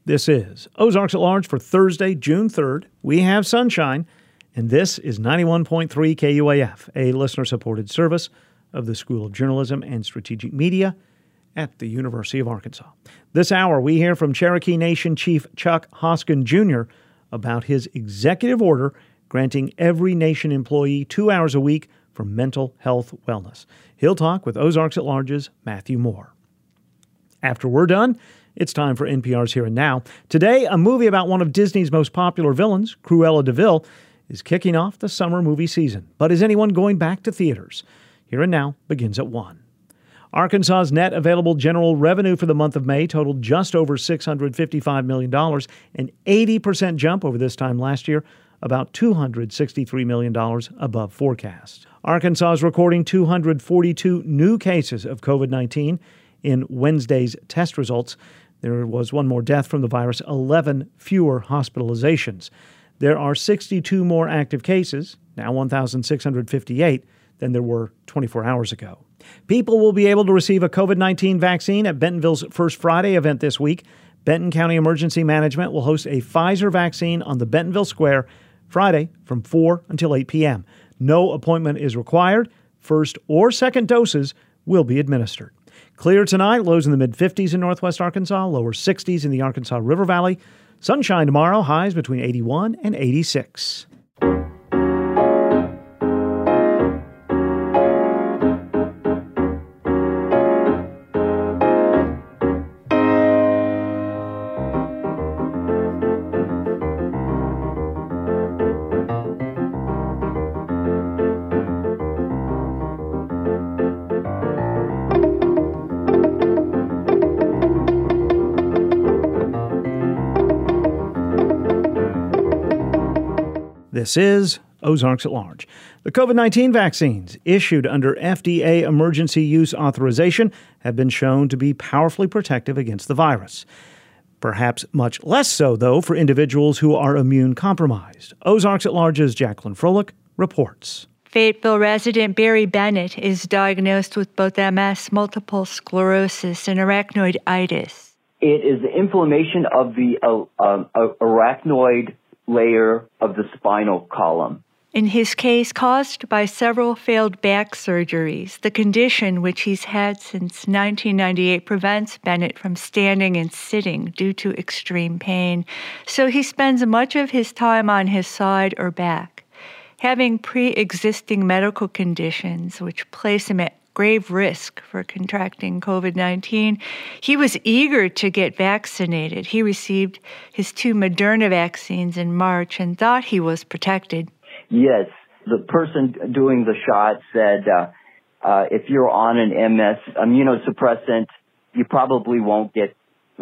This is Ozarks at Large for Thursday, June 3rd. We have sunshine, and this is 91.3 KUAF, a listener-supported service of the School of Journalism and Strategic Media at the University of Arkansas. This hour, we hear from Cherokee Nation Chief Chuck Hoskin Jr. about his executive order granting every Nation employee 2 hours a week for mental health wellness. He'll talk with Ozarks at Large's Matthew Moore. After we're done, it's time for NPR's Here and Now. Today, a movie about one of Disney's most popular villains, Cruella de Vil, is kicking off the summer movie season. But is anyone going back to theaters? Here and Now begins at 1. Arkansas's net available general revenue for the month of May totaled just over $655 million, an 80% jump over this time last year, about $263 million above forecast. Arkansas is recording 242 new cases of COVID-19 in Wednesday's test results. There was one more death from the virus, 11 fewer hospitalizations. There are 62 more active cases, now 1,658, than there were 24 hours ago. People will be able to receive a COVID-19 vaccine at Bentonville's First Friday event this week. Benton County Emergency Management will host a Pfizer vaccine on the Bentonville Square Friday from 4 until 8 p.m. No appointment is required. First or second doses will be administered. Clear tonight, lows in the mid-50s in northwest Arkansas, lower 60s in the Arkansas River Valley. Sunshine tomorrow, highs between 81 and 86. This is Ozarks at Large. The COVID-19 vaccines issued under FDA emergency use authorization have been shown to be powerfully protective against the virus. Perhaps much less so, though, for individuals who are immune compromised. Ozarks at Large's Jacqueline Froelich reports. Fayetteville resident Barry Bennett is diagnosed with both MS, multiple sclerosis, and arachnoiditis. It is the inflammation of the arachnoid layer of the spinal column. In his case, caused by several failed back surgeries, the condition, which he's had since 1998, prevents Bennett from standing and sitting due to extreme pain, so he spends much of his time on his side or back. Having pre-existing medical conditions which place him at grave risk for contracting COVID-19, he was eager to get vaccinated. He received his 2 Moderna vaccines in March and thought he was protected. Yes, the person doing the shot said if you're on an MS immunosuppressant, you probably won't get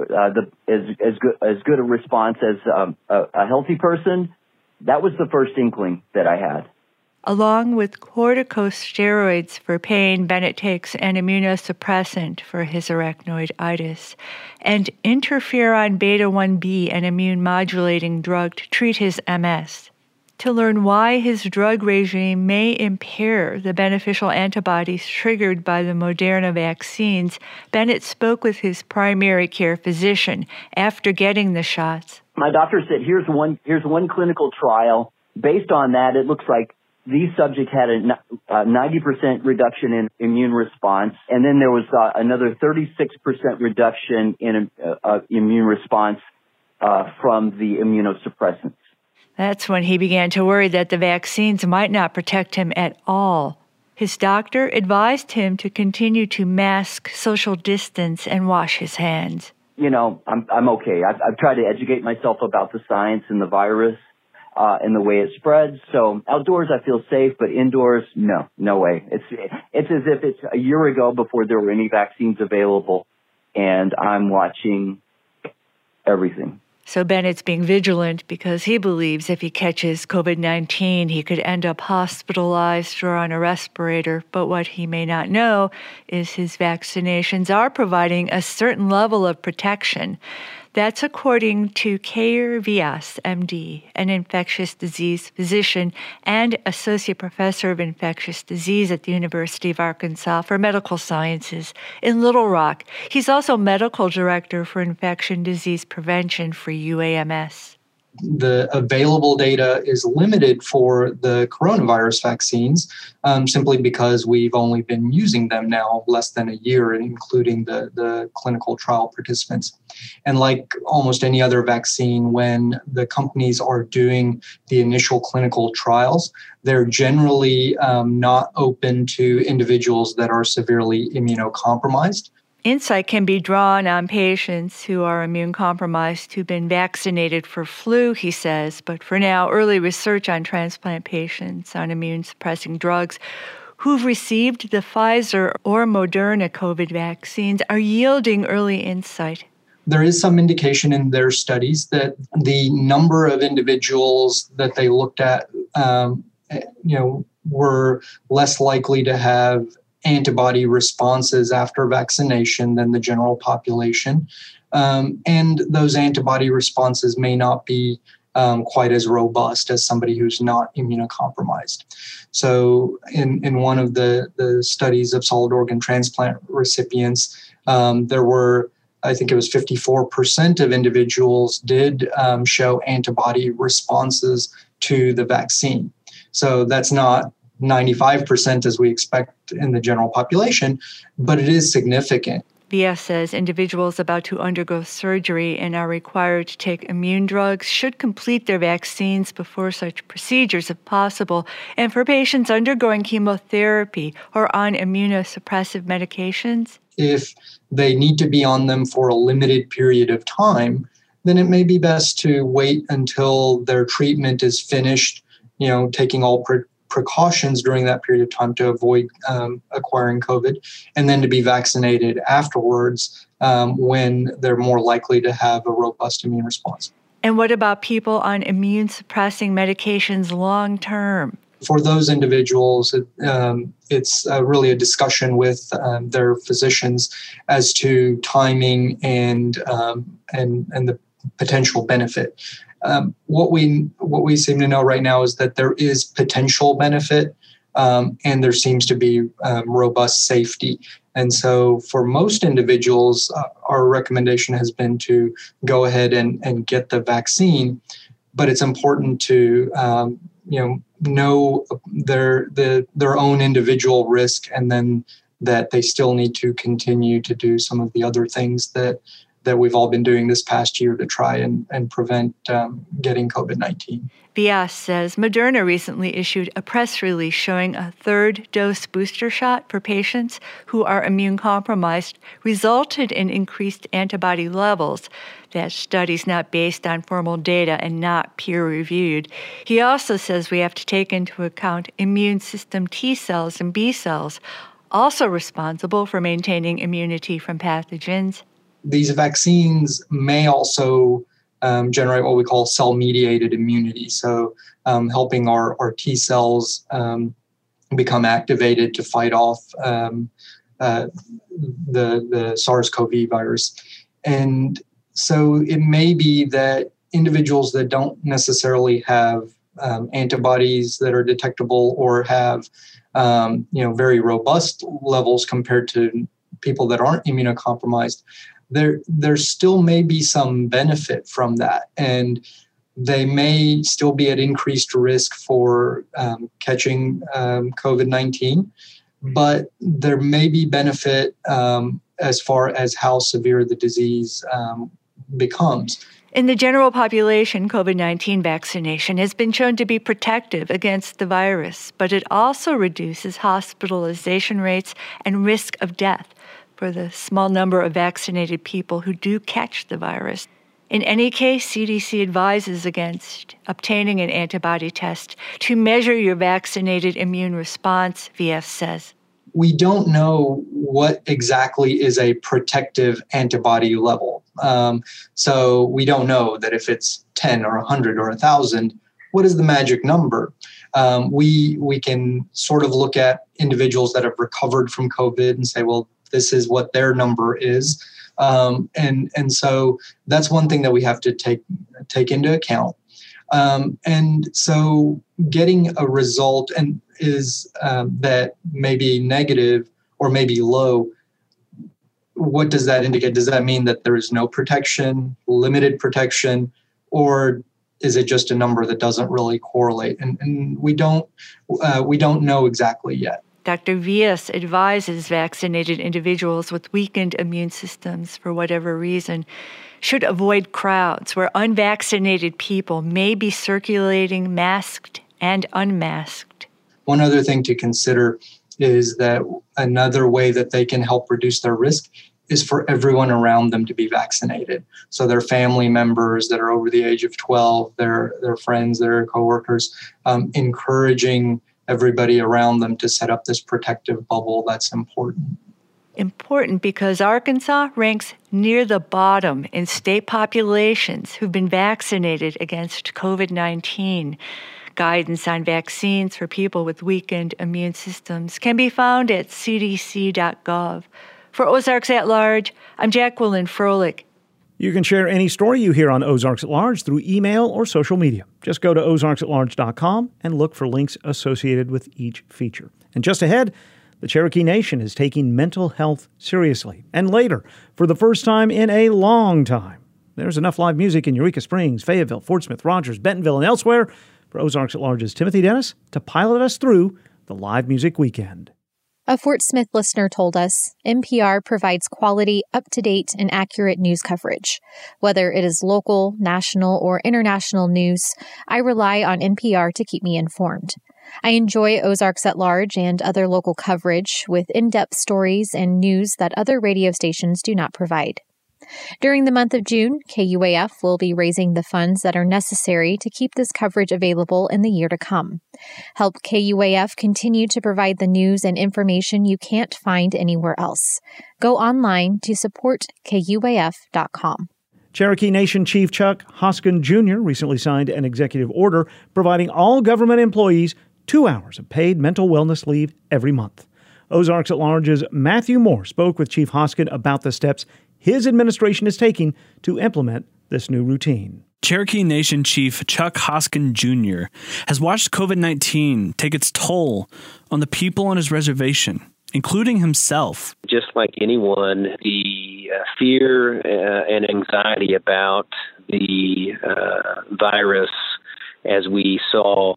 as good a response as a healthy person. That was the first inkling that I had. Along with corticosteroids for pain, Bennett takes an immunosuppressant for his arachnoiditis and interferon beta-1b, an immune-modulating drug to treat his MS. To learn why his drug regime may impair the beneficial antibodies triggered by the Moderna vaccines, Bennett spoke with his primary care physician after getting the shots. My doctor said, here's one clinical trial. Based on that, it looks like these subjects had a 90% reduction in immune response, and then there was another 36% reduction in immune response from the immunosuppressants. That's when he began to worry that the vaccines might not protect him at all. His doctor advised him to continue to mask, social distance, and wash his hands. You know, I'm okay. I've tried to educate myself about the science and the virus. And the way it spreads. So outdoors, I feel safe, but indoors, no way. It's as if it's a year ago before there were any vaccines available, and I'm watching everything. So Bennett's being vigilant because he believes if he catches COVID-19, he could end up hospitalized or on a respirator. But what he may not know is his vaccinations are providing a certain level of protection. That's according to Keir Vyas, MD, an infectious disease physician and associate professor of infectious disease at the University of Arkansas for Medical Sciences in Little Rock. He's also medical director for infection disease prevention for UAMS. The available data is limited for the coronavirus vaccines, simply because we've only been using them now less than a year, including the clinical trial participants. And like almost any other vaccine, when the companies are doing the initial clinical trials, they're generally not open to individuals that are severely immunocompromised. Insight can be drawn on patients who are immune compromised who've been vaccinated for flu, he says. But for now, early research on transplant patients on immune suppressing drugs who've received the Pfizer or Moderna COVID vaccines are yielding early insight. There is some indication in their studies that the number of individuals that they looked at, were less likely to have antibody responses after vaccination than the general population. And those antibody responses may not be quite as robust as somebody who's not immunocompromised. So in one of the studies of solid organ transplant recipients, there were, I think it was 54% of individuals did show antibody responses to the vaccine. So that's not 95% as we expect in the general population, but it is significant. Vyas says individuals about to undergo surgery and are required to take immune drugs should complete their vaccines before such procedures if possible. And for patients undergoing chemotherapy or on immunosuppressive medications, if they need to be on them for a limited period of time, then it may be best to wait until their treatment is finished, taking all precautions during that period of time to avoid acquiring COVID, and then to be vaccinated afterwards when they're more likely to have a robust immune response. And what about people on immune suppressing medications long term? For those individuals, it's really a discussion with their physicians as to timing and the potential benefit. What we seem to know right now is that there is potential benefit, and there seems to be robust safety. And so for most individuals, our recommendation has been to go ahead and get the vaccine. But it's important to know their own individual risk, and then that they still need to continue to do some of the other things that we've all been doing this past year to try and prevent getting COVID-19. Vyas says Moderna recently issued a press release showing a third dose booster shot for patients who are immune compromised resulted in increased antibody levels. That study's not based on formal data and not peer-reviewed. He also says we have to take into account immune system T cells and B cells, also responsible for maintaining immunity from pathogens. These vaccines may also generate what we call cell-mediated immunity, so helping our T cells become activated to fight off the SARS-CoV virus. And so it may be that individuals that don't necessarily have antibodies that are detectable or have very robust levels compared to people that aren't immunocompromised, there still may be some benefit from that, and they may still be at increased risk for catching COVID-19, but there may be benefit as far as how severe the disease becomes. In the general population, COVID-19 vaccination has been shown to be protective against the virus, but it also reduces hospitalization rates and risk of death for the small number of vaccinated people who do catch the virus. In any case, CDC advises against obtaining an antibody test to measure your vaccinated immune response, Vyas says. We don't know what exactly is a protective antibody level. So we don't know that if it's 10 or 100 or 1,000, what is the magic number? We can sort of look at individuals that have recovered from COVID and say, well, this is what their number is. And so that's one thing that we have to take into account. And so getting a result is that may be negative or maybe low. What does that indicate? Does that mean that there is no protection, limited protection, or is it just a number that doesn't really correlate? And we don't know exactly yet. Dr. Villas advises vaccinated individuals with weakened immune systems, for whatever reason, should avoid crowds where unvaccinated people may be circulating masked and unmasked. One other thing to consider is that another way that they can help reduce their risk is for everyone around them to be vaccinated. So their family members that are over the age of 12, their friends, their coworkers, encouraging everybody around them to set up this protective bubble. That's important. Important because Arkansas ranks near the bottom in state populations who've been vaccinated against COVID-19. Guidance on vaccines for people with weakened immune systems can be found at cdc.gov. For Ozarks at Large, I'm Jacqueline Froelich. You can share any story you hear on Ozarks at Large through email or social media. Just go to ozarksatlarge.com and look for links associated with each feature. And just ahead, the Cherokee Nation is taking mental health seriously. And later, for the first time in a long time, there's enough live music in Eureka Springs, Fayetteville, Fort Smith, Rogers, Bentonville, and elsewhere for Ozarks at Large's Timothy Dennis to pilot us through the live music weekend. A Fort Smith listener told us NPR provides quality, up-to-date, and accurate news coverage. Whether it is local, national, or international news, I rely on NPR to keep me informed. I enjoy Ozarks at Large and other local coverage with in-depth stories and news that other radio stations do not provide. During the month of June, KUAF will be raising the funds that are necessary to keep this coverage available in the year to come. Help KUAF continue to provide the news and information you can't find anywhere else. Go online to support KUAF.com. Cherokee Nation Chief Chuck Hoskin Jr. recently signed an executive order providing all government employees 2 hours of paid mental wellness leave every month. Ozarks at Large's Matthew Moore spoke with Chief Hoskin about the steps his administration is taking to implement this new routine. Cherokee Nation Chief Chuck Hoskin Jr. has watched COVID-19 take its toll on the people on his reservation, including himself. Just like anyone, the fear and anxiety about the virus as we saw,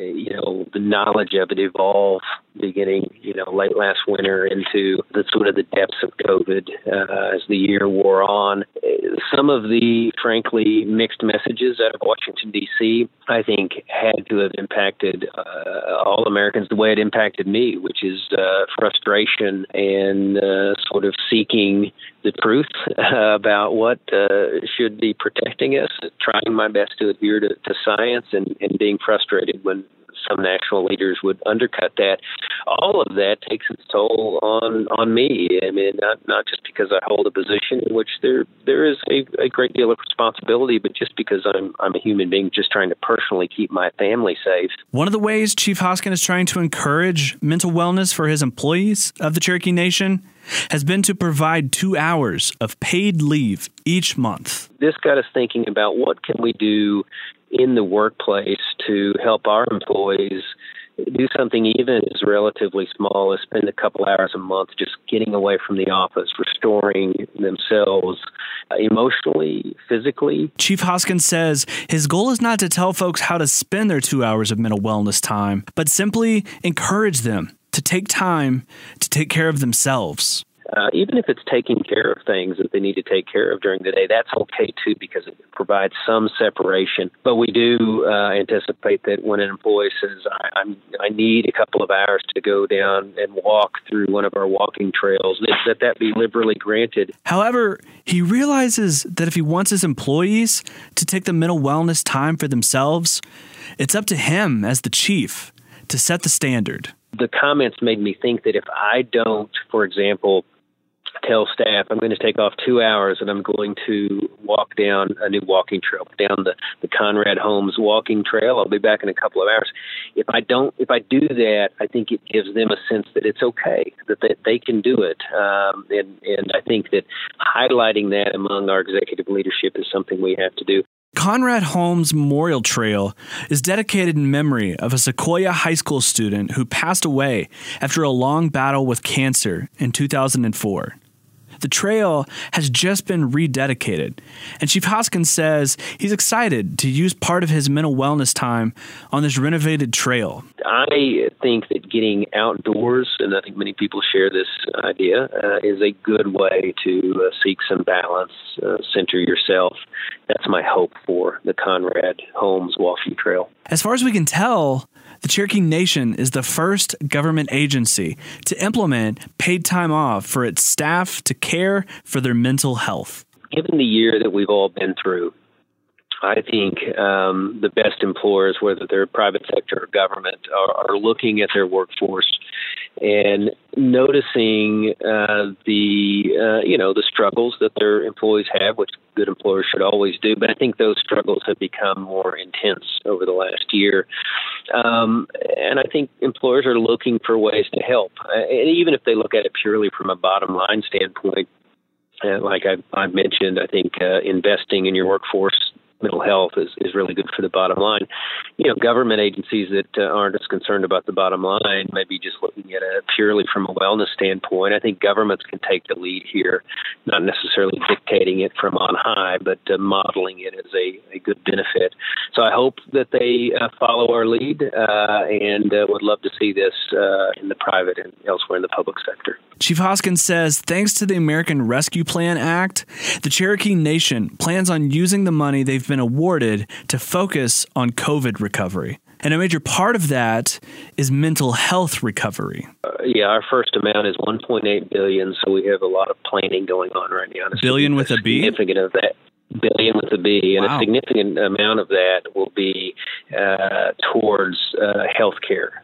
the knowledge of it evolve beginning, late last winter into the sort of the depths of COVID as the year wore on. Some of the, frankly, mixed messages out of Washington, D.C., I think had to have impacted all Americans the way it impacted me, which is frustration and sort of seeking the truth about what should be protecting us, trying my best to adhere to science and being frustrated when some national leaders would undercut that. All of that takes its toll on me. I mean, not just because I hold a position in which there is a great deal of responsibility, but just because I'm a human being just trying to personally keep my family safe. One of the ways Chief Hoskin is trying to encourage mental wellness for his employees of the Cherokee Nation has been to provide 2 hours of paid leave each month. This got us thinking about what can we do in the workplace to help our employees do something even as relatively small as spend a couple hours a month just getting away from the office, restoring themselves emotionally, physically. Chief Hoskin says his goal is not to tell folks how to spend their 2 hours of mental wellness time, but simply encourage them to take time to take care of themselves. Even if it's taking care of things that they need to take care of during the day, that's okay too, because it provides some separation. But we do anticipate that when an employee says, I need a couple of hours to go down and walk through one of our walking trails, that be liberally granted. However, he realizes that if he wants his employees to take the mental wellness time for themselves, it's up to him as the chief to set the standard. The comments made me think that if I don't, for example, tell staff, I'm going to take off 2 hours and I'm going to walk down a new walking trail, down the Conrad Holmes walking trail. I'll be back in a couple of hours. If I do that, I think it gives them a sense that it's okay, that they can do it. And I think that highlighting that among our executive leadership is something we have to do. Conrad Holmes Memorial Trail is dedicated in memory of a Sequoia High School student who passed away after a long battle with cancer in 2004. The trail has just been rededicated, and Chief Hoskins says he's excited to use part of his mental wellness time on this renovated trail. I think that getting outdoors, and I think many people share this idea, is a good way to seek some balance, center yourself. That's my hope for the Conrad Holmes Walking Trail. As far as we can tell, the Cherokee Nation is the first government agency to implement paid time off for its staff to care for their mental health. Given the year that we've all been through, I think the best employers, whether they're private sector or government, are looking at their workforce and noticing the struggles that their employees have, which good employers should always do. But I think those struggles have become more intense over the last year. And I think employers are looking for ways to help. And even if they look at it purely from a bottom line standpoint, like I've mentioned, I think investing in your workforce mental health is really good for the bottom line. Government agencies that aren't as concerned about the bottom line, maybe just looking at it purely from a wellness standpoint. I think governments can take the lead here, not necessarily dictating it from on high, but modeling it as a good benefit. So I hope that they follow our lead and would love to see this in the private and elsewhere in the public sector. Chief Hoskins says, thanks to the American Rescue Plan Act, the Cherokee Nation plans on using the money they've been awarded to focus on COVID recovery. And a major part of that is mental health recovery. Our first amount is $1.8 billion, so we have a lot of planning going on right now. Billion with a B? Significant of that. Billion with a B, and wow. A significant amount of that will be towards health care.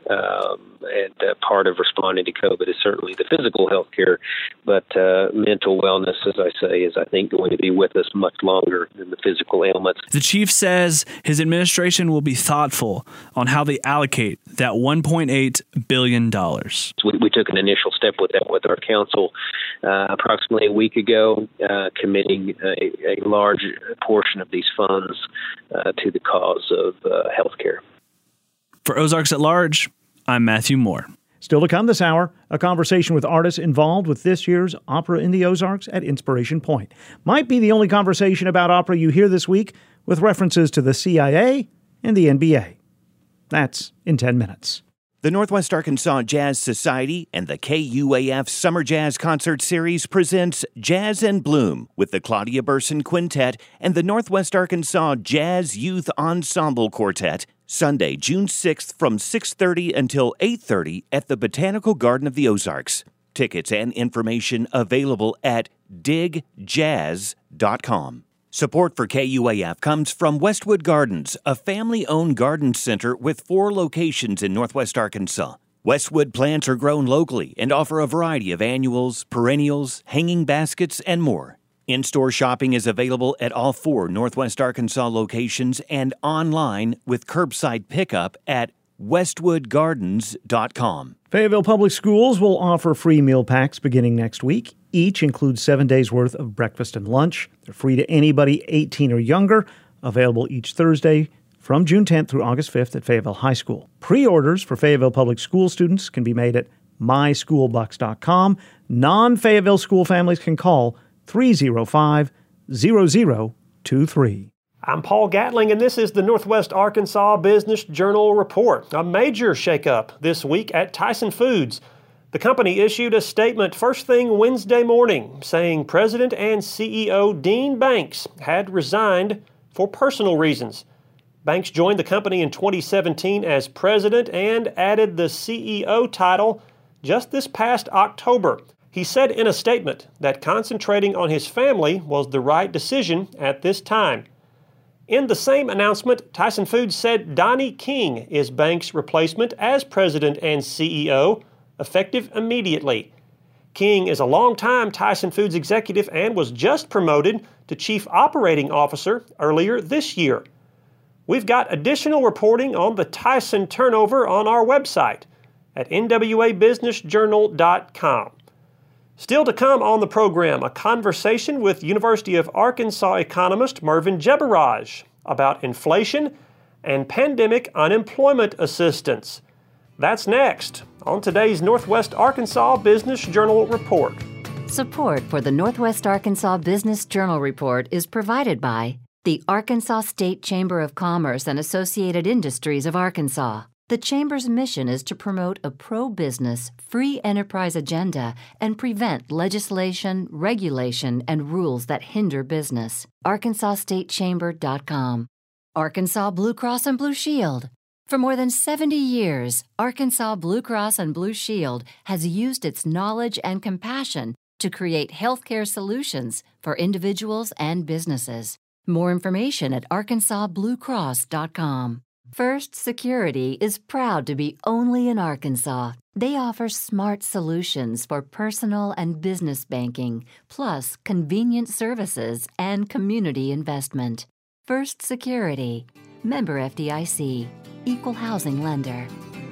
And part of responding to COVID is certainly the physical health care, but mental wellness, as I say, is, I think, going to be with us much longer than the physical ailments. The chief says his administration will be thoughtful on how they allocate that $1.8 billion. We took an initial step with that with our council approximately a week ago, committing a large portion of these funds to the cause of health care. For Ozarks at Large, I'm Matthew Moore. Still to come this hour, a conversation with artists involved with this year's Opera in the Ozarks at Inspiration Point. Might be the only conversation about opera you hear this week, with references to the CIA and the NBA. That's in 10 minutes. The Northwest Arkansas Jazz Society and the KUAF Summer Jazz Concert Series presents Jazz and Bloom with the Claudia Burson Quintet and the Northwest Arkansas Jazz Youth Ensemble Quartet, Sunday, June 6th from 6:30 until 8:30 at the Botanical Garden of the Ozarks. Tickets and information available at digjazz.com. Support for KUAF comes from Westwood Gardens, a family-owned garden center with 4 locations in Northwest Arkansas. Westwood plants are grown locally and offer a variety of annuals, perennials, hanging baskets, and more. In-store shopping is available at all 4 Northwest Arkansas locations and online with curbside pickup at westwoodgardens.com. Fayetteville Public Schools will offer free meal packs beginning next week. Each includes 7 days' worth of breakfast and lunch. They're free to anybody 18 or younger, available each Thursday from June 10th through August 5th at Fayetteville High School. Pre-orders for Fayetteville Public School students can be made at myschoolbucks.com. Non-Fayetteville school families can call 305-0023. I'm Paul Gatling, and this is the Northwest Arkansas Business Journal Report. A major shakeup this week at Tyson Foods. The company issued a statement first thing Wednesday morning saying President and CEO Dean Banks had resigned for personal reasons. Banks joined the company in 2017 as president and added the CEO title just this past October. He said in a statement that concentrating on his family was the right decision at this time. In the same announcement, Tyson Foods said Donnie King is Banks' replacement as president and CEO, effective immediately. King is a longtime Tyson Foods executive and was just promoted to Chief Operating Officer earlier this year. We've got additional reporting on the Tyson turnover on our website at nwabusinessjournal.com. Still to come on the program, a conversation with University of Arkansas economist Mervin Jebaraj about inflation and pandemic unemployment assistance. That's next on today's Northwest Arkansas Business Journal Report. Support for the Northwest Arkansas Business Journal Report is provided by the Arkansas State Chamber of Commerce and Associated Industries of Arkansas. The Chamber's mission is to promote a pro-business, free enterprise agenda and prevent legislation, regulation, and rules that hinder business. ArkansasStateChamber.com. Arkansas Blue Cross and Blue Shield. For more than 70 years, Arkansas Blue Cross and Blue Shield has used its knowledge and compassion to create healthcare solutions for individuals and businesses. More information at arkansasbluecross.com. First Security is proud to be only in Arkansas. They offer smart solutions for personal and business banking, plus convenient services and community investment. First Security, member FDIC, equal housing lender.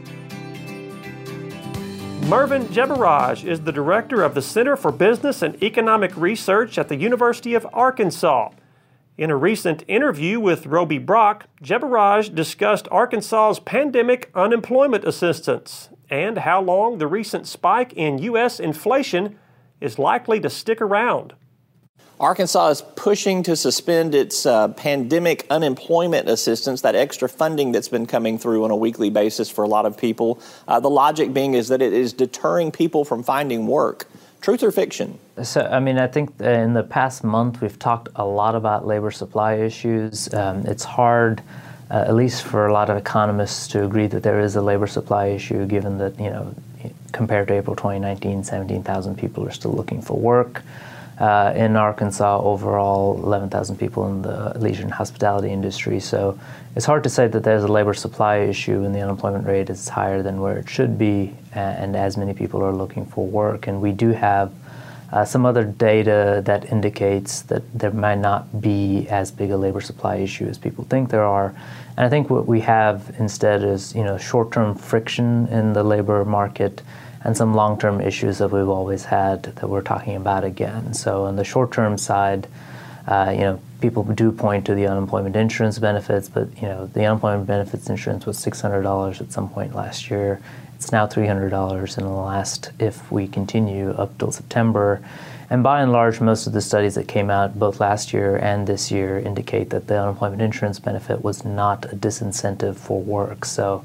Mervin Jebaraj is the director of the Center for Business and Economic Research at the University of Arkansas. In a recent interview with Roby Brock, Jebaraj discussed Arkansas's pandemic unemployment assistance and how long the recent spike in U.S. inflation is likely to stick around. Arkansas is pushing to suspend its pandemic unemployment assistance, that extra funding that's been coming through on a weekly basis for a lot of people. The logic being is that it is deterring people from finding work. Truth or fiction? So, I think in the past month we've talked a lot about labor supply issues. It's hard, at least for a lot of economists, to agree that there is a labor supply issue, given that, compared to April 2019, 17,000 people are still looking for work. In Arkansas, overall, 11,000 people in the leisure and hospitality industry. So it's hard to say that there's a labor supply issue and the unemployment rate is higher than where it should be, and as many people are looking for work. And we do have some other data that indicates that there might not be as big a labor supply issue as people think there are. And I think what we have instead is, short-term friction in the labor market and some long-term issues that we've always had that we're talking about again. So on the short-term side, people do point to the unemployment insurance benefits, but the unemployment benefits insurance was $600 at some point last year. It's now $300 in the last, if we continue, up till September. And by and large, most of the studies that came out both last year and this year indicate that the unemployment insurance benefit was not a disincentive for work. So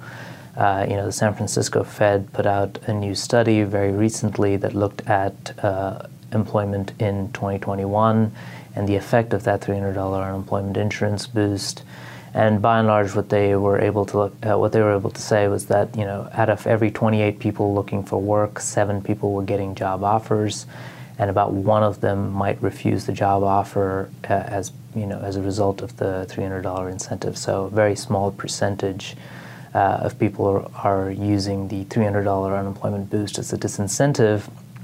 the San Francisco Fed put out a new study very recently that looked at employment in 2021 and the effect of that $300 unemployment insurance boost. And by and large, what they were able to say was that out of every 28 people looking for work, 7 people were getting job offers, and about 1 of them might refuse the job offer as a result of the $300 incentive. So a very small percentage of people are using the $300 unemployment boost as a disincentive.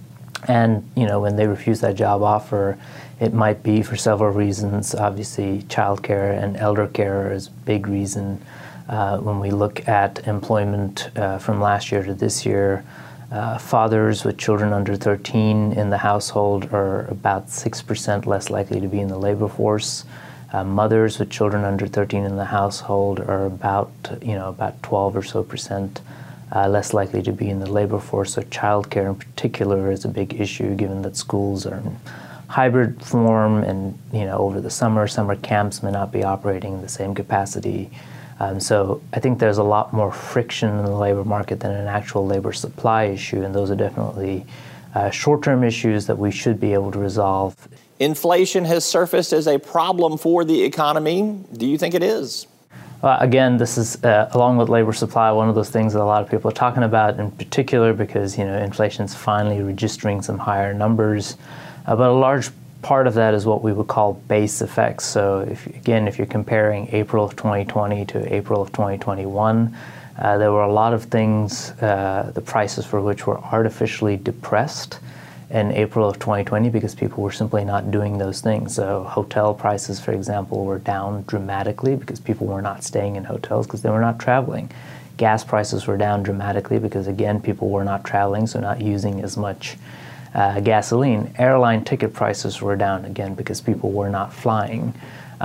And, when they refuse that job offer, it might be for several reasons. Obviously, childcare and elder care is a big reason. When we look at employment from last year to this year, fathers with children under 13 in the household are about 6% less likely to be in the labor force. Mothers with children under 13 in the household are about 12 or so percent less likely to be in the labor force. So childcare in particular is a big issue, given that schools are in hybrid form, and over the summer camps may not be operating in the same capacity. So I think there's a lot more friction in the labor market than an actual labor supply issue, and those are definitely short-term issues that we should be able to resolve. Inflation has surfaced as a problem for the economy. Do you think it is? Again, this is, along with labor supply, one of those things that a lot of people are talking about, in particular because, inflation's finally registering some higher numbers. But a large part of that is what we would call base effects. So if you're comparing April of 2020 to April of 2021, there were a lot of things, the prices for which were artificially depressed. in April of 2020 because people were simply not doing those things. So hotel prices, for example, were down dramatically because people were not staying in hotels because they were not traveling. Gas prices were down dramatically because, again, people were not traveling, so not using as much gasoline. Airline ticket prices were down, again, because people were not flying.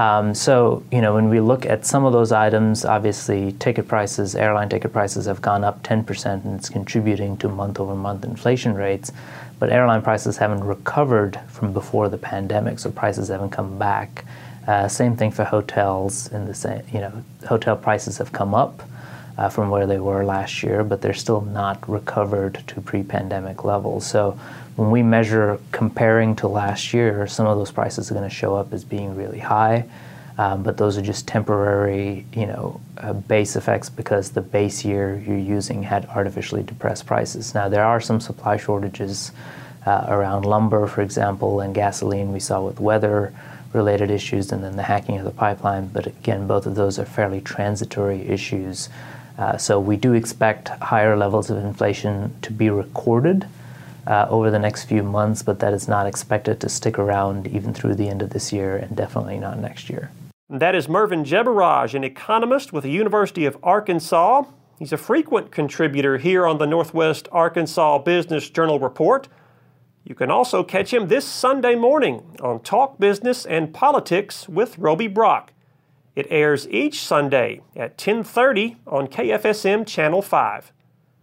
So, when we look at some of those items, obviously airline ticket prices have gone up 10%, and it's contributing to month-over-month inflation rates. But airline prices haven't recovered from before the pandemic, so prices haven't come back. Same thing for hotels. Hotel prices have come up from where they were last year, but they're still not recovered to pre-pandemic levels. So when we measure comparing to last year, some of those prices are going to show up as being really high, but those are just temporary, base effects because the base year you're using had artificially depressed prices. Now, there are some supply shortages around lumber, for example, and gasoline we saw with weather-related issues and then the hacking of the pipeline. But again, both of those are fairly transitory issues. So we do expect higher levels of inflation to be recorded over the next few months, but that is not expected to stick around even through the end of this year and definitely not next year. That is Mervyn Jebaraj, an economist with the University of Arkansas. He's a frequent contributor here on the Northwest Arkansas Business Journal Report. You can also catch him this Sunday morning on Talk Business and Politics with Roby Brock. It airs each Sunday at 10:30 on KFSM Channel 5.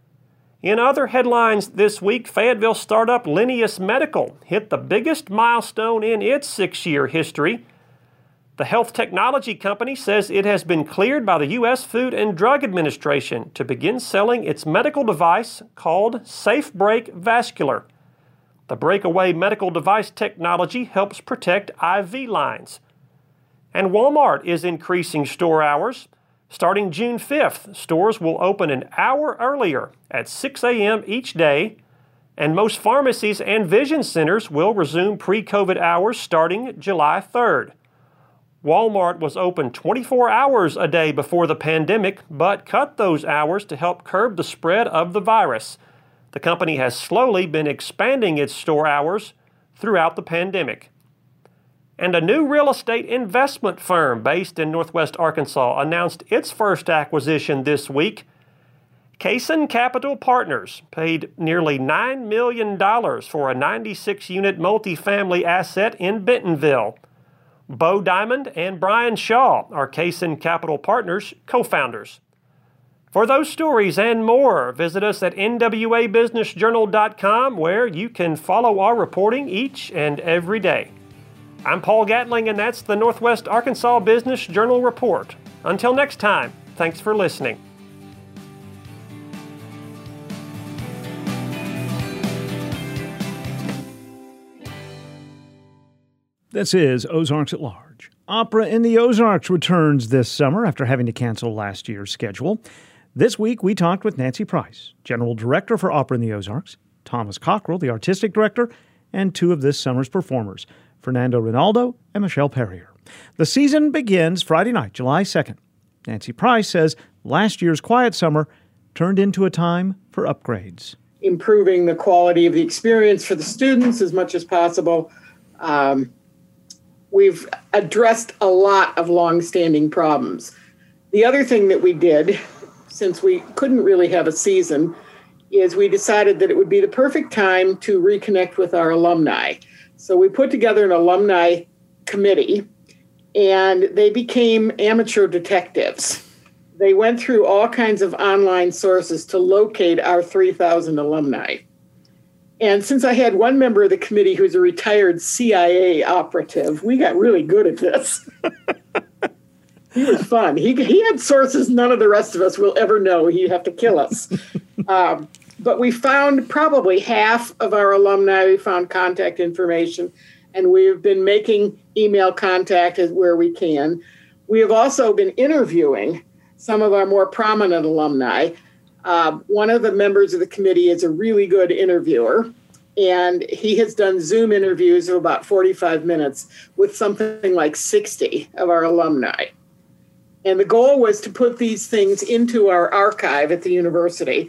In other headlines this week, Fayetteville startup Linneus Medical hit the biggest milestone in its 6-year history. The health technology company says it has been cleared by the U.S. Food and Drug Administration to begin selling its medical device called SafeBreak Vascular. The breakaway medical device technology helps protect IV lines. And Walmart is increasing store hours. Starting June 5th, stores will open an hour earlier at 6 a.m. each day, and most pharmacies and vision centers will resume pre-COVID hours starting July 3rd. Walmart was open 24 hours a day before the pandemic, but cut those hours to help curb the spread of the virus. The company has slowly been expanding its store hours throughout the pandemic. And a new real estate investment firm based in Northwest Arkansas announced its first acquisition this week. Kaysen Capital Partners paid nearly $9 million for a 96-unit multifamily asset in Bentonville. Bo Diamond and Brian Shaw are Kaysen Capital Partners co-founders. For those stories and more, visit us at nwabusinessjournal.com, where you can follow our reporting each and every day. I'm Paul Gatling, and that's the Northwest Arkansas Business Journal Report. Until next time, thanks for listening. This is Ozarks at Large. Opera in the Ozarks returns this summer after having to cancel last year's schedule. This week, we talked with Nancy Price, General Director for Opera in the Ozarks, Thomas Cockrell, the Artistic Director, and two of this summer's performers, Fernando Rinaldo and Michelle Perrier. The season begins Friday night, July 2nd. Nancy Price says last year's quiet summer turned into a time for upgrades. Improving the quality of the experience for the students as much as possible. We've addressed a lot of long-standing problems. The other thing that we did, since we couldn't really have a season, is we decided that it would be the perfect time to reconnect with our alumni. So we put together an alumni committee, and they became amateur detectives. They went through all kinds of online sources to locate our 3,000 alumni. And since I had one member of the committee who's a retired CIA operative, we got really good at this. He was fun. He had sources none of the rest of us will ever know. He'd have to kill us. But we found probably half of our alumni. We found contact information, and we've been making email contact where we can. We have also been interviewing some of our more prominent alumni. One of the members of the committee is a really good interviewer, and he has done Zoom interviews of about 45 minutes with something like 60 of our alumni. And the goal was to put these things into our archive at the university,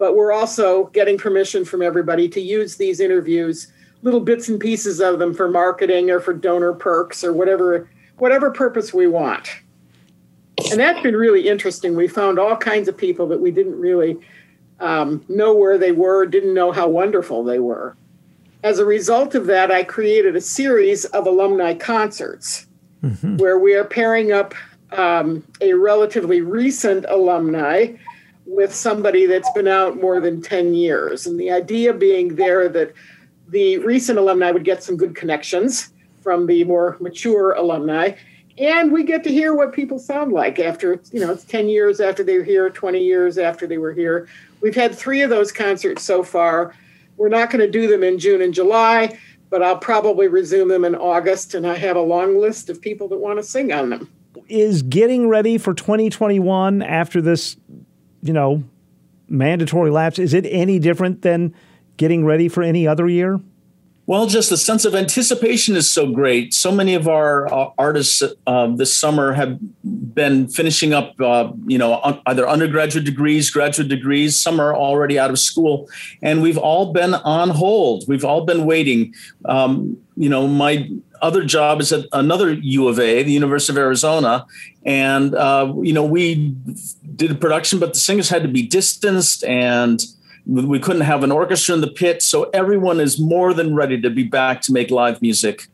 but we're also getting permission from everybody to use these interviews, little bits and pieces of them for marketing or for donor perks or whatever purpose we want. And that's been really interesting. We found all kinds of people that we didn't really know where they were, didn't know how wonderful they were. As a result of that, I created a series of alumni concerts where we are pairing up a relatively recent alumni with somebody that's been out more than 10 years. And the idea being there that the recent alumni would get some good connections from the more mature alumni. And we get to hear what people sound like after, it's 10 years after they were here, 20 years after they were here. We've had 3 of those concerts so far. We're not going to do them in June and July, but I'll probably resume them in August, and I have a long list of people that want to sing on them. Is getting ready for 2021 after this, mandatory lapse, is it any different than getting ready for any other year? Well, just the sense of anticipation is so great. So many of our artists this summer have been finishing up, either undergraduate degrees, graduate degrees. Some are already out of school, and we've all been on hold. We've all been waiting. My other job is at another U of A, the University of Arizona, and we did a production, but the singers had to be distanced, and we couldn't have an orchestra in the pit, so everyone is more than ready to be back to make live music.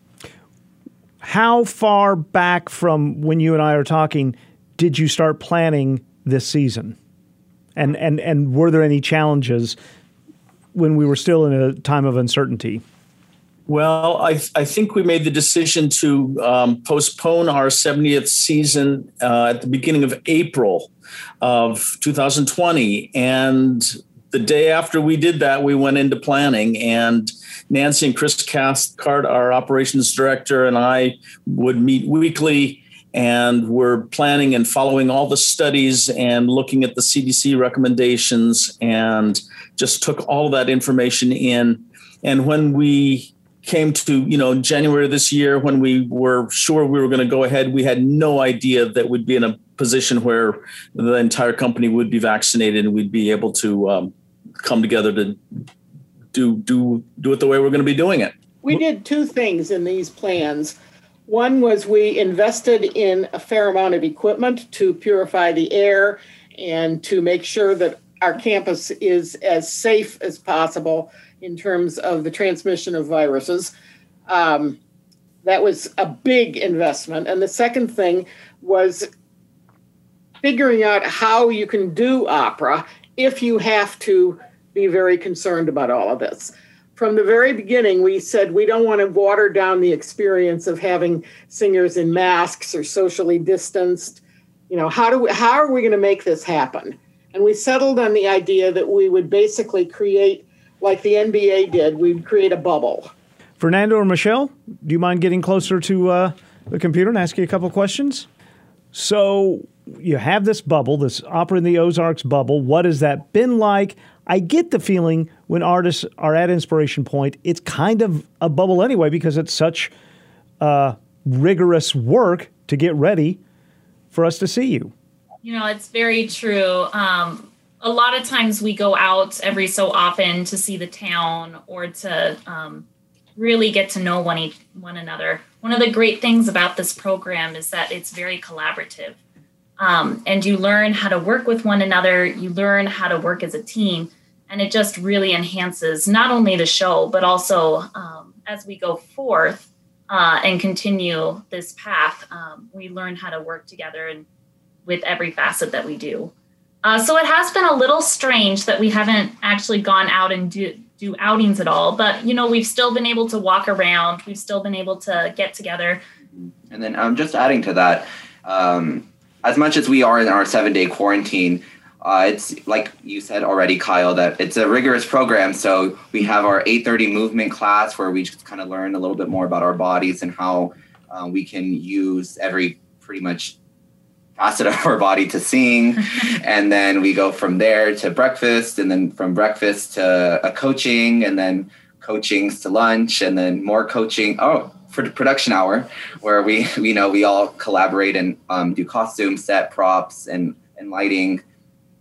How far back from when you and I are talking did you start planning this season? And were there any challenges when we were still in a time of uncertainty? Well, I think we made the decision to postpone our 70th season at the beginning of April of 2020, and the day after we did that, we went into planning, and Nancy and Chris Cathcart, our operations director, and I would meet weekly, and we're planning and following all the studies and looking at the CDC recommendations, and just took all of that information in. And when we came to, January of this year, when we were sure we were going to go ahead, we had no idea that we'd be in a position where the entire company would be vaccinated and we'd be able to come together to do it the way we're going to be doing it. We did 2 things in these plans. One was we invested in a fair amount of equipment to purify the air and to make sure that our campus is as safe as possible in terms of the transmission of viruses. That was a big investment. And the second thing was figuring out how you can do opera if you have to be very concerned about all of this. From the very beginning, we said we don't want to water down the experience of having singers in masks or socially distanced. How are we going to make this happen? And we settled on the idea that we would basically create, like the NBA did, we'd create a bubble. Fernando or Michelle, do you mind getting closer to the computer and ask you a couple questions? So you have this bubble, this Opera in the Ozarks bubble. What has that been like? I get the feeling when artists are at Inspiration Point, it's kind of a bubble anyway because it's such rigorous work to get ready for us to see you. It's very true. A lot of times we go out every so often to see the town or to really get to know one another. One of the great things about this program is that it's very collaborative. And you learn how to work with one another. You learn how to work as a team. And it just really enhances not only the show, but also as we go forth and continue this path, we learn how to work together and with every facet that we do. So it has been a little strange that we haven't actually gone out and do outings at all. But, we've still been able to walk around. We've still been able to get together. And then just adding to that, as much as we are in our 7-day quarantine, it's like you said already, Kyle, that it's a rigorous program. So we have our 8:30 movement class where we just kind of learn a little bit more about our bodies and how we can use every pretty much facet of our body to sing. And then we go from there to breakfast, and then from breakfast to a coaching, and then coachings to lunch, and then more coaching. For the production hour, where we all collaborate and do costume set, props, and lighting.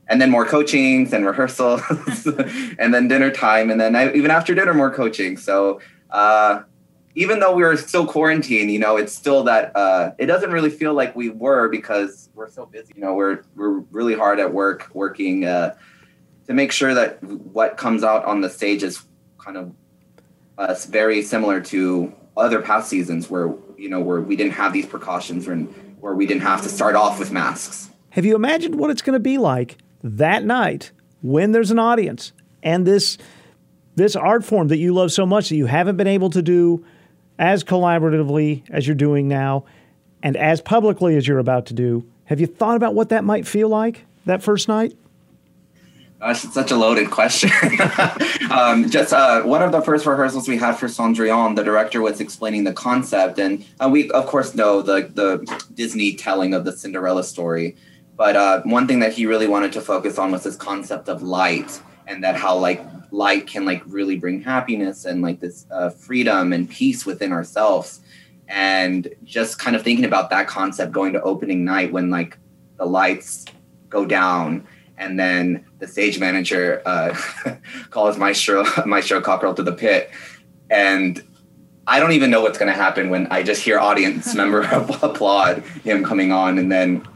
and then more coachings and rehearsals and then dinner time. And then even after dinner, more coaching. So even though we were still quarantined, it's still that it doesn't really feel like we were because we're so busy. We're really hard at working to make sure that what comes out on the stage is kind of very similar to other past seasons where we didn't have these precautions and where we didn't have to start off with masks. Have you imagined what it's going to be like that night when there's an audience and this art form that you love so much that you haven't been able to do as collaboratively as you're doing now and as publicly as you're about to do? Have you thought about what that might feel like that first night? Gosh, it's such a loaded question. Just one of the first rehearsals we had for Cendrillon, the director was explaining the concept. And we, of course, know the Disney telling of the Cinderella story. But one thing that he really wanted to focus on was this concept of light, and that how light can really bring happiness and this freedom and peace within ourselves. And just kind of thinking about that concept going to opening night when the lights go down and then the stage manager calls Maestro Cockrell to the pit. And I don't even know what's going to happen when I just hear audience member applaud him coming on. And then,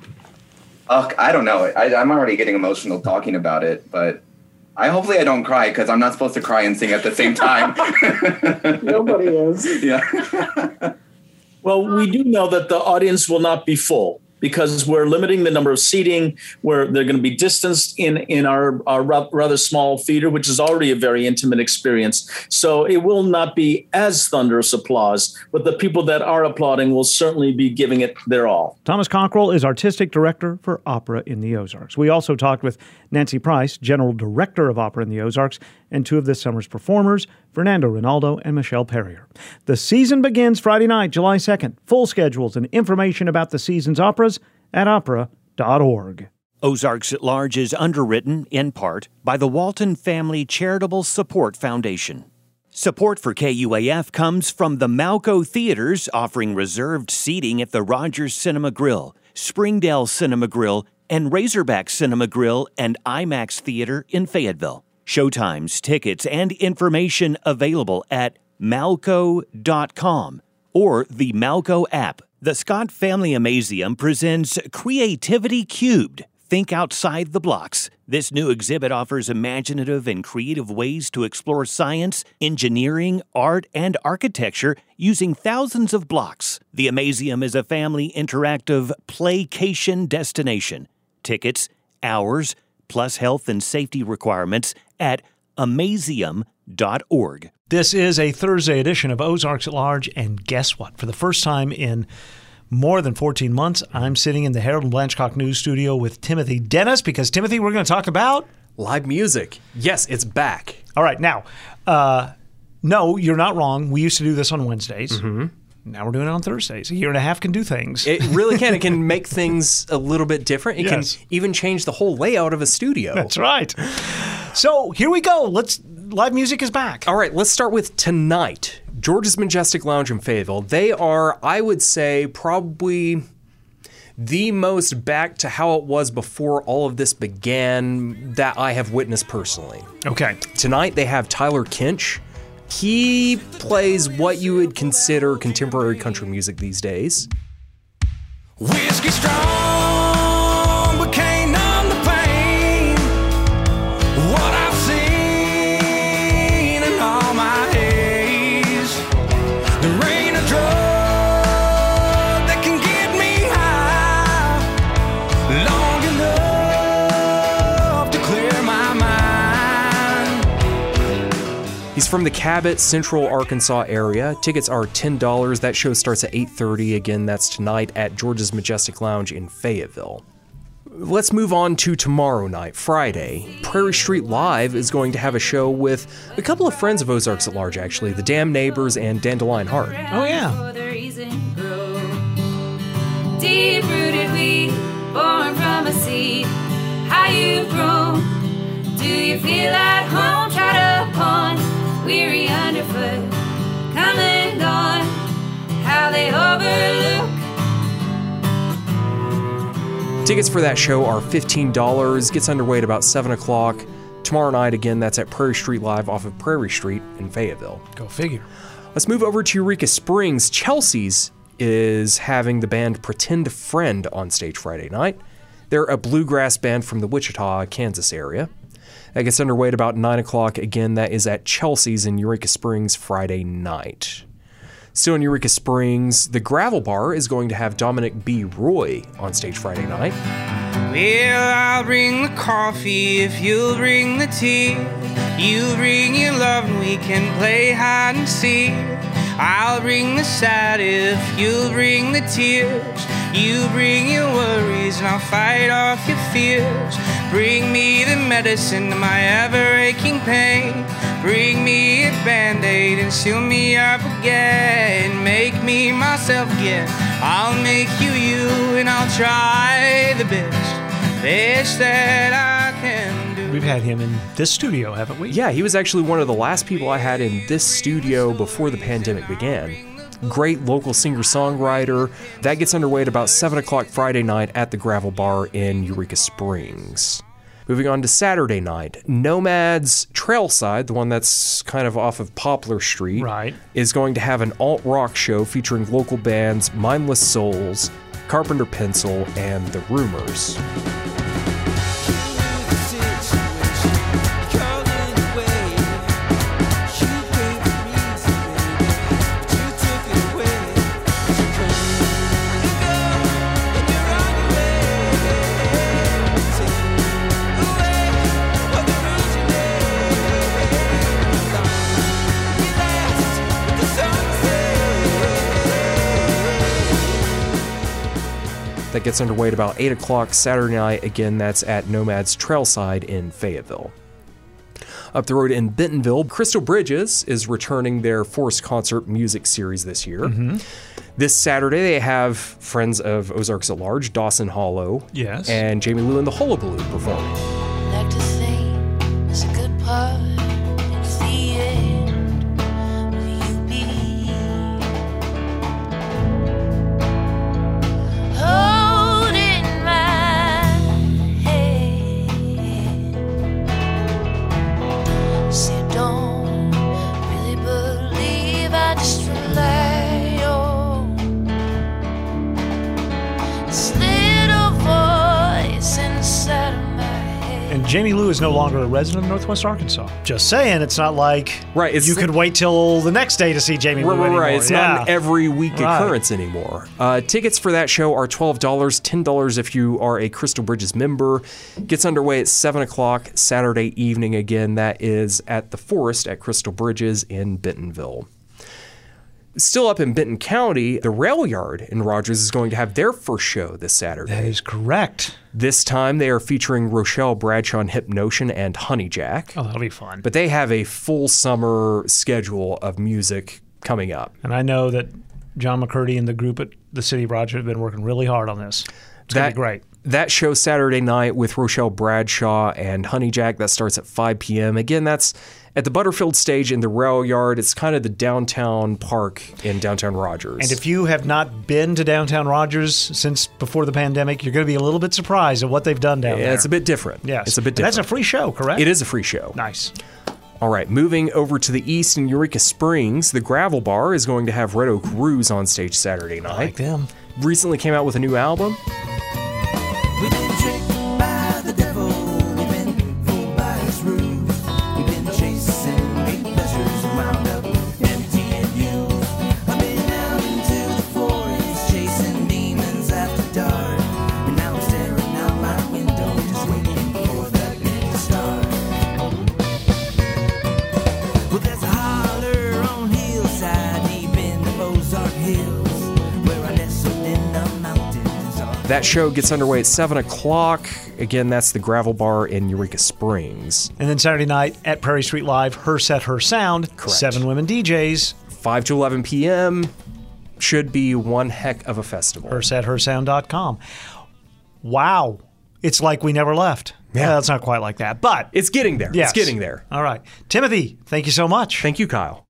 I don't know. I'm already getting emotional talking about it, but hopefully I don't cry because I'm not supposed to cry and sing at the same time. Nobody is. Yeah. Well, we do know that the audience will not be full because we're limiting the number of seating, where they're going to be distanced in our rather small theater, which is already a very intimate experience. So it will not be as thunderous applause, but the people that are applauding will certainly be giving it their all. Thomas Cockrell is Artistic Director for Opera in the Ozarks. We also talked with Nancy Price, General Director of Opera in the Ozarks, and two of this summer's performers, Fernando Rinaldo and Michelle Perrier. The season begins Friday night, July 2nd. Full schedules and information about the season's operas at opera.org. Ozarks at Large is underwritten, in part, by the Walton Family Charitable Support Foundation. Support for KUAF comes from the Malco Theaters, offering reserved seating at the Rogers Cinema Grill, Springdale Cinema Grill, and Razorback Cinema Grill and IMAX Theater in Fayetteville. Showtimes, tickets, and information available at malco.com or the Malco app. The Scott Family Amazeum presents Creativity Cubed. Think outside the blocks. This new exhibit offers imaginative and creative ways to explore science, engineering, art, and architecture using thousands of blocks. The Amazeum is a family interactive playcation destination. Tickets, hours, plus health and safety requirements at amazeum.org. This is a Thursday edition of Ozarks at Large, and guess what? For the first time in more than 14 months, I'm sitting in the Harold and Blanchcock News studio with Timothy Dennis, because, Timothy, we're going to talk about live music. Yes, it's back. All right. Now, no, you're not wrong. We used to do this on Wednesdays. Mm-hmm. Now we're doing it on Thursdays. A year and a half can do things. It really can. It can make things a little bit different. It can even change the whole layout of a studio. That's right. So here we go. Live music is back. All right, let's start with tonight. George's Majestic Lounge in Fayetteville. They are, I would say, probably the most back to how it was before all of this began that I have witnessed personally. Okay. Tonight they have Tyler Kinch. He plays what you would consider contemporary country music these days. Whiskey strong, but can't numb the pain. What I've seen in all my days. There ain't a drug that can get me high long enough to clear my mind. He's from the Cabot, Central Arkansas area. Tickets are $10. That show starts at 8:30. Again, that's tonight at George's Majestic Lounge in Fayetteville. Let's move on to tomorrow night, Friday. Prairie Street Live is going to have a show with a couple of friends of Ozarks at Large, actually, the Damn Neighbors and Dandelion Heart. Oh, yeah. Deep-rooted weed, born from a seed. How you've grown. Do you feel at home? Trod upon, weary underfoot, come and gone. How they overlook. Tickets for that show are $15. Gets underway at about 7 o'clock. Tomorrow night, again, that's at Prairie Street Live off of Prairie Street in Fayetteville. Go figure. Let's move over to Eureka Springs. Chelsea's is having the band Pretend Friend on stage Friday night. They're a bluegrass band from the Wichita, Kansas area. That gets underway at about 9 o'clock. Again, that is at Chelsea's in Eureka Springs Friday night. Still in Eureka Springs, the Gravel Bar is going to have Dominic B. Roy on stage Friday night. Well, I'll bring the coffee if you'll bring the tea. You bring your love and we can play hide and seek. I'll bring the sad if you'll bring the tears. You bring your worries and I'll fight off your fears. Bring me the medicine to my ever-aching pain. Bring me a Band-Aid and seal me up again. Make me myself again. I'll make you you and I'll try the best that I can do. We've had him in this studio, haven't we? Yeah, he was actually one of the last people I had in this studio before the pandemic began. Great local singer-songwriter. That gets underway at about 7 o'clock Friday night at the Gravel Bar in Eureka Springs. Moving on to Saturday night, Nomad's Trailside, the one that's kind of off of Poplar Street, is going to have an alt-rock show featuring local bands Mindless Souls, Carpenter Pencil, and The Rumors. That gets underway at about 8 o'clock Saturday night. Again, that's at Nomad's Trailside in Fayetteville. Up the road in Bentonville, Crystal Bridges is returning their Forest Concert music series this year. This Saturday, they have friends of Ozarks at Large, Dawson Hollow, and Jamie Lou and the Hullabaloo performing. Like to think it's a good part. It's the end. Will you be? Holding my hand. See, don't really believe I just rely on this little voice inside of my head. And Jamie Lou is no longer a resident of Northwest Arkansas. Just saying, it's not like you could wait till the next day to see Jamie Lou anymore. Right, it's not an every week occurrence anymore. Tickets for that show are $12, $10 if you are a Crystal Bridges member. Gets underway at 7 o'clock Saturday evening. Again, that is at the Forest at Crystal Bridges in Bentonville. Still up in Benton County, the Rail Yard in Rogers is going to have their first show this Saturday. That is correct. This time they are featuring Rochelle Bradshaw and Hypnotion and Honey Jack. Oh, that'll be fun. But they have a full summer schedule of music coming up. And I know that John McCurdy and the group at the City of Rogers have been working really hard on this. It's going to be great. That show Saturday night with Rochelle Bradshaw and Honey Jack, that starts at 5 p.m. Again, that's at the Butterfield stage in the Rail Yard. It's kind of the downtown park in downtown Rogers. And if you have not been to downtown Rogers since before the pandemic, you're going to be a little bit surprised at what they've done down there. Yeah, it's a bit different. Yes. It's a bit different. That's a free show, correct? It is a free show. Nice. All right, moving over to the east in Eureka Springs, the Gravel Bar is going to have Red Oak Ruse on stage Saturday night. I like them. Recently came out with a new album. We've been tricked by the devil, we've been fooled by his ruse. We've been chasing great pleasures and wound up empty and used. I've been out into the forest, chasing demons after dark. And now I'm staring out my window, just waiting for that big to start. Well, there's a holler on hillside deep in the Ozark Hills, where I nestled in the mountains. That show gets underway at 7 o'clock. Again, that's the Gravel Bar in Eureka Springs. And then Saturday night at Prairie Street Live, Her Set, Her Sound. Correct. 7 women DJs. 5 to 11 p.m. Should be one heck of a festival. HerSetHerSound.com. Wow. It's like we never left. Yeah, it's not quite like that, but it's getting there. Yes. It's getting there. All right. Timothy, thank you so much. Thank you, Kyle.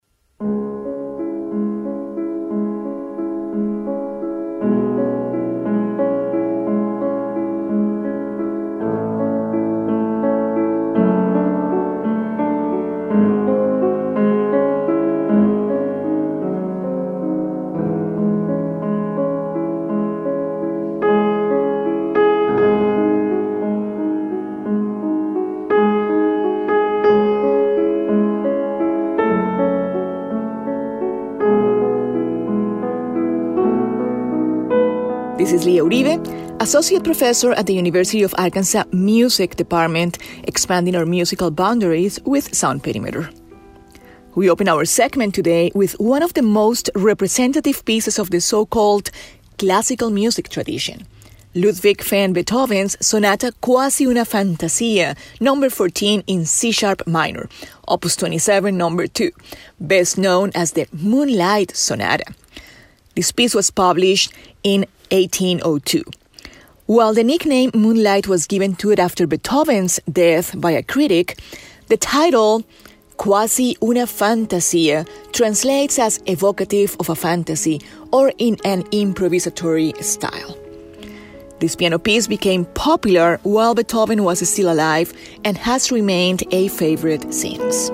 This is Leah Uribe, Associate Professor at the University of Arkansas Music Department, expanding our musical boundaries with Sound Perimeter. We open our segment today with one of the most representative pieces of the so-called classical music tradition, Ludwig van Beethoven's Sonata Quasi una Fantasia, number 14 in C-sharp minor, Opus 27, number 2, best known as the Moonlight Sonata. This piece was published in 1802. While the nickname Moonlight was given to it after Beethoven's death by a critic, the title Quasi una Fantasia translates as evocative of a fantasy or in an improvisatory style. This piano piece became popular while Beethoven was still alive and has remained a favorite since.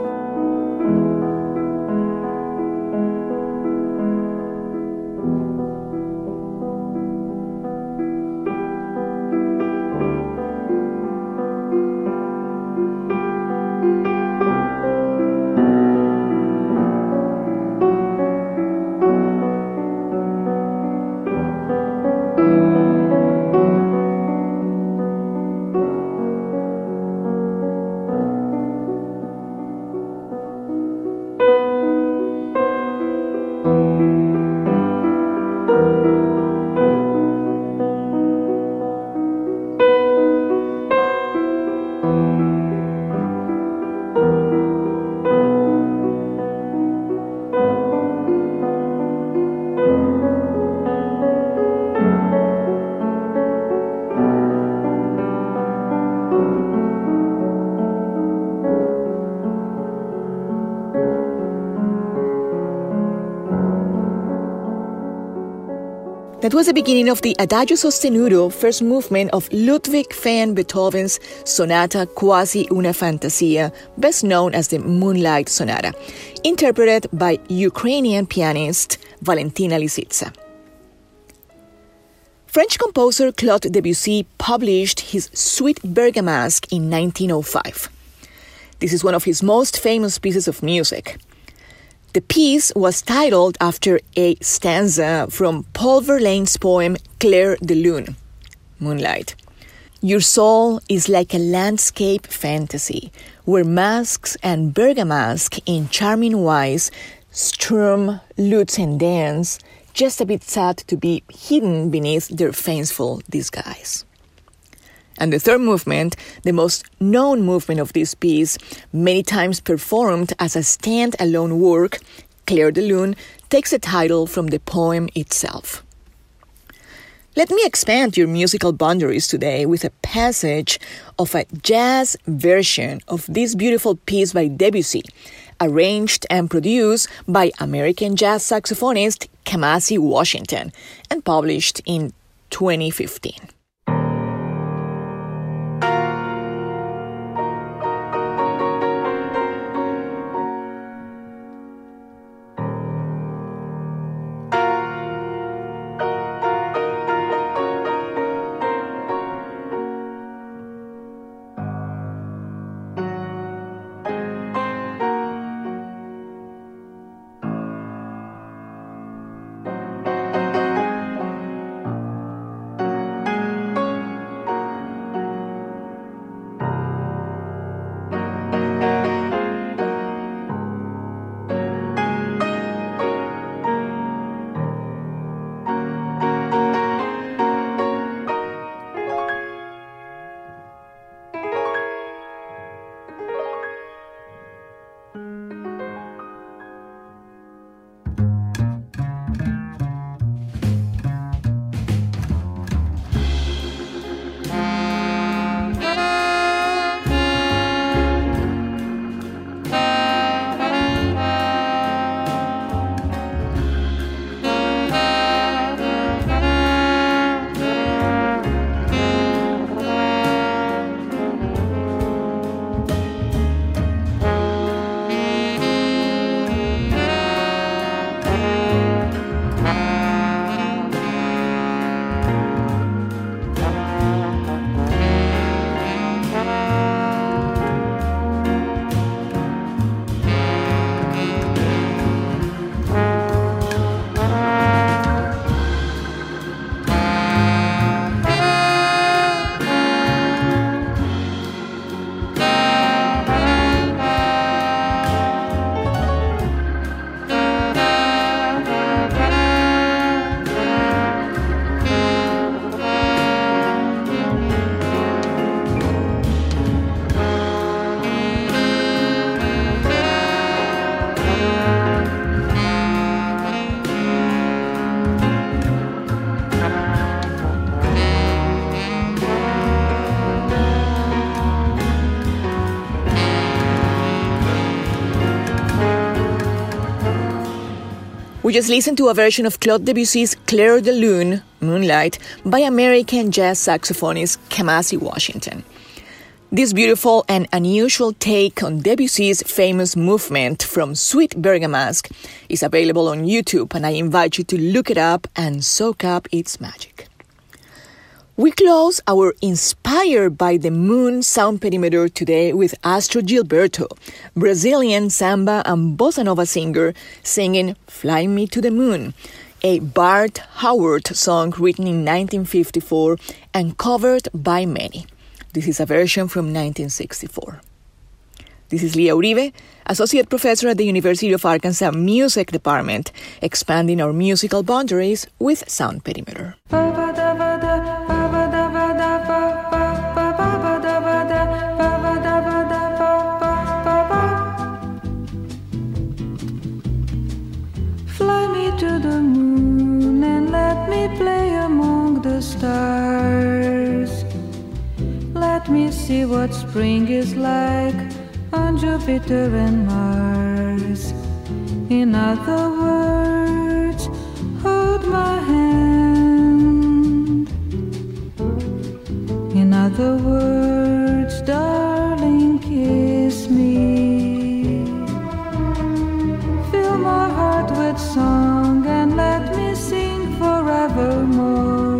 That was the beginning of the Adagio sostenuto first movement of Ludwig van Beethoven's Sonata Quasi una Fantasia, best known as the Moonlight Sonata, interpreted by Ukrainian pianist Valentina Lisitsa. French composer Claude Debussy published his Suite Bergamasque in 1905. This is one of his most famous pieces of music. The piece was titled after a stanza from Paul Verlaine's poem Clair de Lune, Moonlight. Your soul is like a landscape fantasy, where masks and bergamasque in charming wise strum, lutes and dance, just a bit sad to be hidden beneath their fanciful disguise. And the third movement, the most known movement of this piece, many times performed as a stand-alone work, Clair de Lune, takes the title from the poem itself. Let me expand your musical boundaries today with a passage of a jazz version of this beautiful piece by Debussy, arranged and produced by American jazz saxophonist Kamasi Washington, and published in 2015. We just listened to a version of Claude Debussy's Clair de Lune, Moonlight, by American jazz saxophonist Kamasi Washington. This beautiful and unusual take on Debussy's famous movement from Sweet Bergamasque is available on YouTube, and I invite you to look it up and soak up its magic. We close our Inspired by the Moon sound perimeter today with Astro Gilberto, Brazilian samba and bossa nova singer, singing Fly Me to the Moon, a Bart Howard song written in 1954 and covered by many. This is a version from 1964. This is Leah Uribe, Associate Professor at the University of Arkansas Music Department, expanding our musical boundaries with Sound Perimeter. Fly me to the moon and let me play among the stars. Let me see what spring is like on Jupiter and Mars. In other words, hold my hand. In other words, darling, kiss me. Fill my heart with song and let me sing forevermore.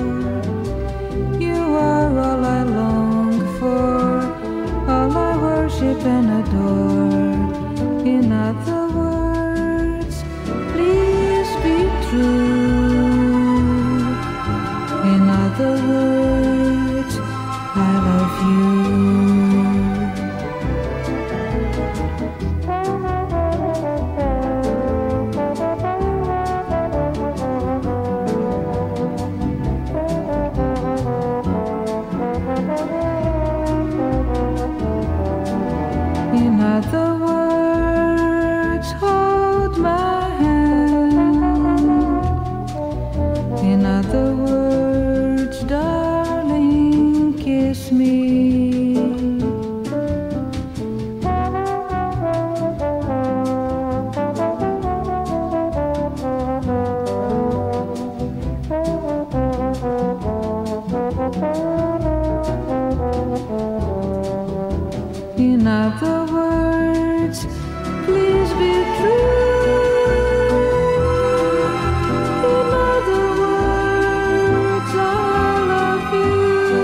You are all I long for, all I worship and adore. In other words, please be true. In other words, I love you. In other words, hold my hand. In other words, darling, kiss me. In other words, please be true. In other words, I love you.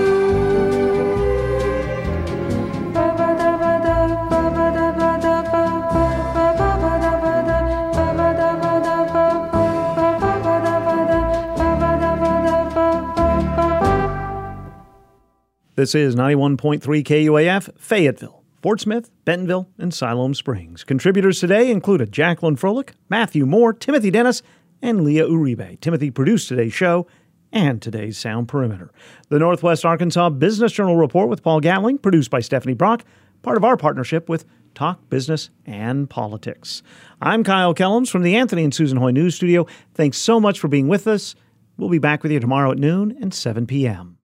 This is 91.3 KUAF, Fayetteville, Fort Smith, Bentonville, and Siloam Springs. Contributors today included Jacqueline Froelich, Matthew Moore, Timothy Dennis, and Leah Uribe. Timothy produced today's show and today's Sound Perimeter. The Northwest Arkansas Business Journal Report with Paul Gatling, produced by Stephanie Brock, part of our partnership with Talk Business and Politics. I'm Kyle Kellums from the Anthony and Susan Hoy News Studio. Thanks so much for being with us. We'll be back with you tomorrow at noon and 7 p.m.